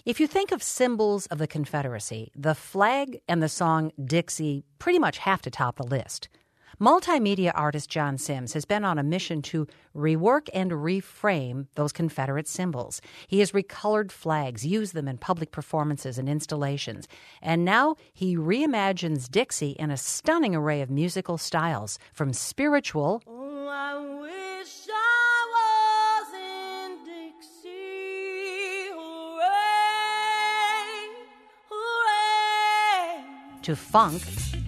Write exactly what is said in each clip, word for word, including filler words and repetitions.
If you think of symbols of the Confederacy, the flag and the song Dixie pretty much have to top the list. Multimedia artist John Sims has been on a mission to rework and reframe those Confederate symbols. He has recolored flags, used them in public performances and installations, and now he reimagines Dixie in a stunning array of musical styles, from spiritual oh, I wish I was in Dixie, hooray, hooray, to funk,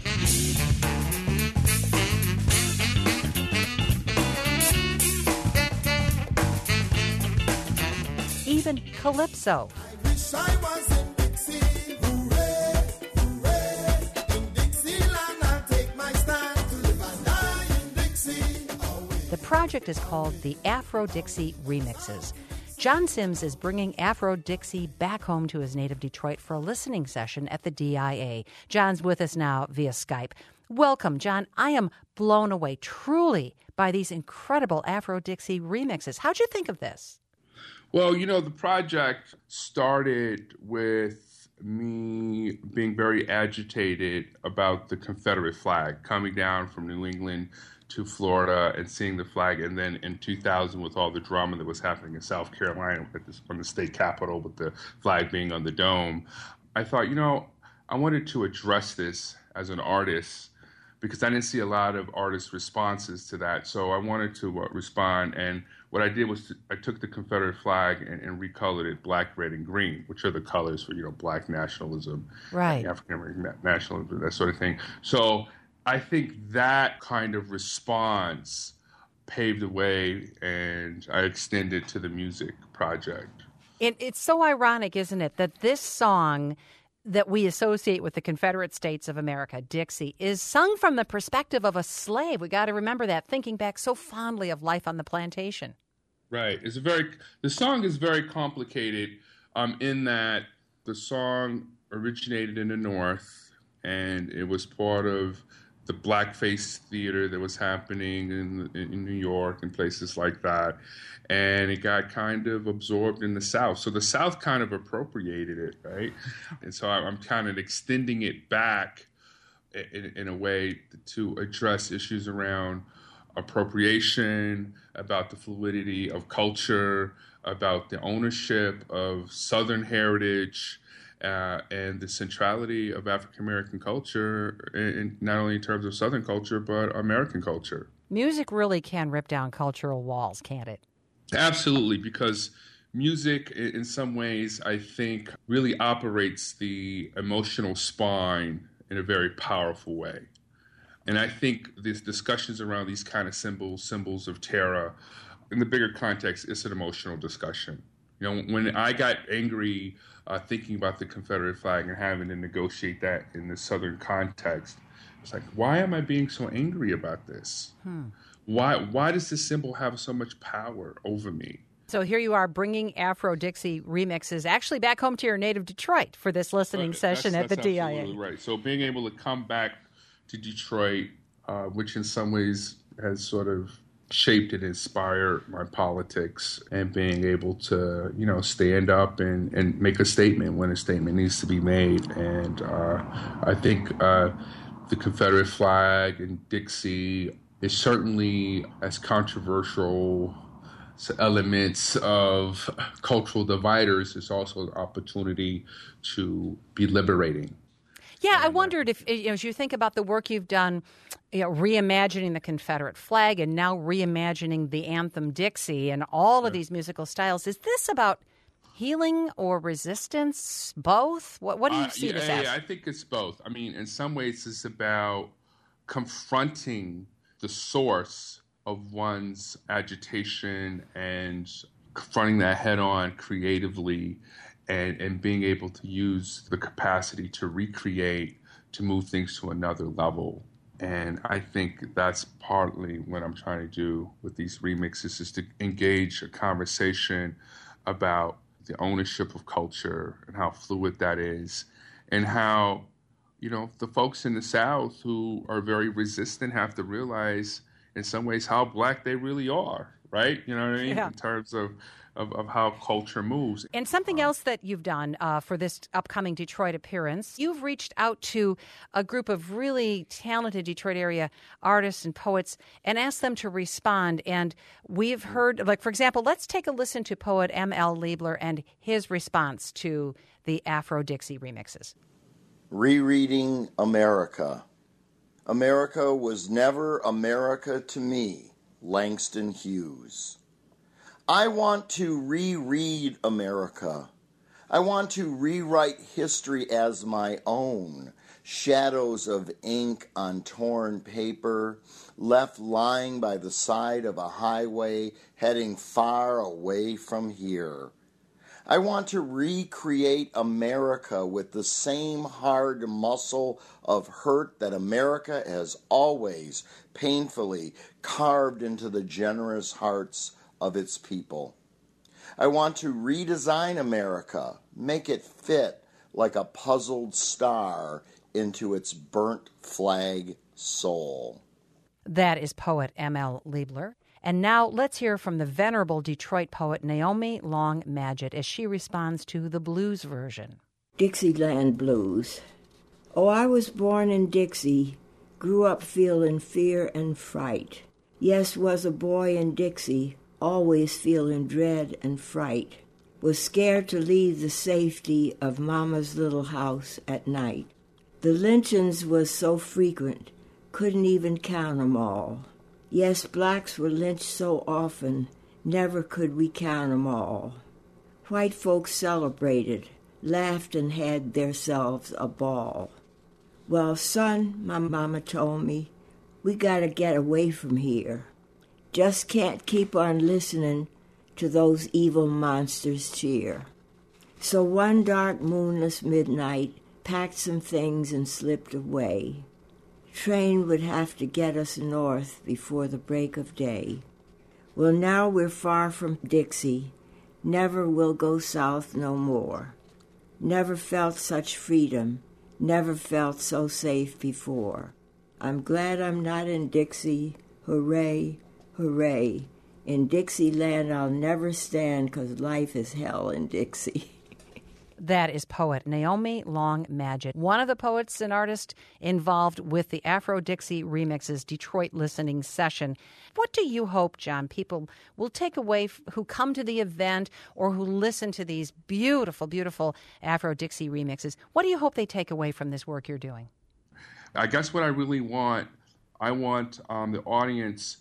even calypso. I wish I was in Dixie, hooray, hooray. In Dixieland I'll take my stand to live and die in Dixie. Always. The project is called the Afro-Dixie Remixes. John Sims is bringing Afro-Dixie back home to his native Detroit for a listening session at the D I A. John's with us now via Skype. Welcome, John. I am blown away truly by these incredible Afro-Dixie remixes. How'd you think of this? Well, you know, the project started with me being very agitated about the Confederate flag, coming down from New England to Florida and seeing the flag. And then in two thousand, with all the drama that was happening in South Carolina at this, on the state capitol with the flag being on the dome, I thought, you know, I wanted to address this as an artist because I didn't see a lot of artist responses to that. So I wanted to uh, respond. And what I did was to, I took the Confederate flag and, and recolored it black, red, and green, which are the colors for, you know, black nationalism, right, African American nationalism, that sort of thing. So I think that kind of response paved the way, and I extended to the music project. It, it's so ironic, isn't it, that this song that we associate with the Confederate States of America, Dixie, is sung from the perspective of a slave. We got to remember that, thinking back so fondly of life on the plantation. Right. It's a very the song is very complicated um, in that the song originated in the North, and it was part of the blackface theater that was happening in, in New York and places like that. And it got kind of absorbed in the South. So the South kind of appropriated it, right? And so I'm kind of extending it back in, in a way to address issues around appropriation, about the fluidity of culture, about the ownership of Southern heritage, Uh, and the centrality of African American culture, in, in not only in terms of Southern culture, but American culture. Music really can rip down cultural walls, can't it? Absolutely, because music, in, in some ways, I think, really operates the emotional spine in a very powerful way. And I think these discussions around these kind of symbols, symbols of terror, in the bigger context, it's an emotional discussion. You know, when I got angry uh, thinking about the Confederate flag and having to negotiate that in the Southern context, it's like, why am I being so angry about this? Hmm. Why why does this symbol have so much power over me? So here you are bringing Afro-Dixie remixes actually back home to your native Detroit for this listening right. session that's, at that's the D I A. Absolutely right. So being able to come back to Detroit, uh, which in some ways has sort of shaped and inspired my politics, and being able to, you know, stand up and, and make a statement when a statement needs to be made. And uh, I think uh, the Confederate flag and Dixie is certainly as controversial elements of cultural dividers. It's also an opportunity to be liberating. Yeah, I wondered if, you know, as you think about the work you've done, you know, reimagining the Confederate flag and now reimagining the anthem Dixie and all of these musical styles, is this about healing or resistance? Both? What, what do you uh, see yeah, this as? Yeah, I think it's both. I mean, in some ways, it's about confronting the source of one's agitation and confronting that head on creatively. And, and being able to use the capacity to recreate, to move things to another level. And I think that's partly what I'm trying to do with these remixes, is to engage a conversation about the ownership of culture and how fluid that is, and how, you know, the folks in the South who are very resistant have to realize in some ways how black they really are. right? You know what I mean? Yeah. In terms of, of, of how culture moves. And something else that you've done uh, for this upcoming Detroit appearance, you've reached out to a group of really talented Detroit area artists and poets and asked them to respond. And we've heard, like, for example, let's take a listen to poet M L Liebler and his response to the Afro-Dixie remixes. Rereading America. America was never America to me, Langston Hughes. I want to reread America. I want to rewrite history as my own. Shadows of ink on torn paper, left lying by the side of a highway heading far away from here. I want to recreate America with the same hard muscle of hurt that America has always painfully carved into the generous hearts of its people. I want to redesign America, make it fit like a puzzled star into its burnt flag soul. That is poet M L Liebler. And now let's hear from the venerable Detroit poet Naomi Long Madgett as she responds to the blues version. Dixieland Blues. Oh, I was born in Dixie, grew up feeling fear and fright. Yes, was a boy in Dixie, always feeling dread and fright. Was scared to leave the safety of Mama's little house at night. The lynchings was so frequent, couldn't even count 'em all. Yes, blacks were lynched so often, never could we count 'em all. White folks celebrated, laughed and had theirselves a ball. Well, son, my mama told me, we gotta get away from here. Just can't keep on listening to those evil monsters cheer. So one dark moonless midnight, packed some things and slipped away. Train would have to get us north before the break of day. Well, now we're far from Dixie, never will go south no more. Never felt such freedom, never felt so safe before. I'm glad I'm not in Dixie, hooray, hooray. In Dixieland I'll never stand, 'cause life is hell in Dixie. That is poet Naomi Long Madgett, one of the poets and artists involved with the Afro-Dixie Remixes Detroit listening session. What do you hope, John, people will take away f- who come to the event or who listen to these beautiful, beautiful Afro-Dixie remixes? What do you hope they take away from this work you're doing? I guess what I really want, I want um, the audience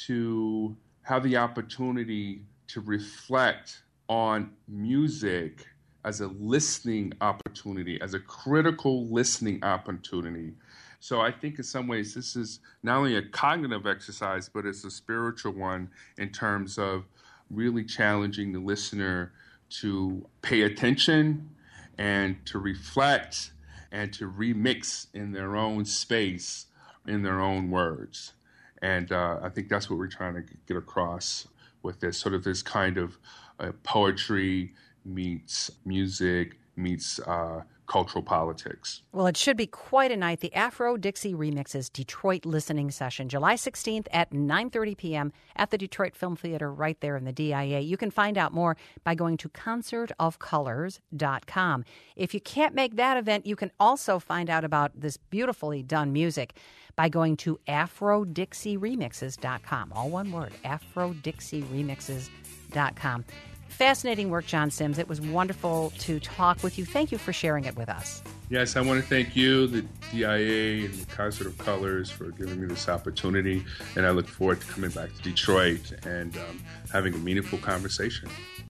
to have the opportunity to reflect on music as a listening opportunity, as a critical listening opportunity. So I think in some ways this is not only a cognitive exercise, but it's a spiritual one in terms of really challenging the listener to pay attention and to reflect and to remix in their own space, in their own words. And uh, I think that's what we're trying to get across with this, sort of this kind of uh, poetry meets music, meets uh, cultural politics. Well, it should be quite a night. The Afro-Dixie Remixes Detroit listening session, July sixteenth at nine thirty p.m. at the Detroit Film Theater right there in the D I A. You can find out more by going to concert of colors dot com. If you can't make that event, you can also find out about this beautifully done music by going to afro dixie remixes dot com. All one word, afro dixie remixes dot com. Fascinating work, John Sims. It was wonderful to talk with you. Thank you for sharing it with us. Yes, I want to thank you, the D I A, and the Concert of Colors for giving me this opportunity. And I look forward to coming back to Detroit and um, having a meaningful conversation.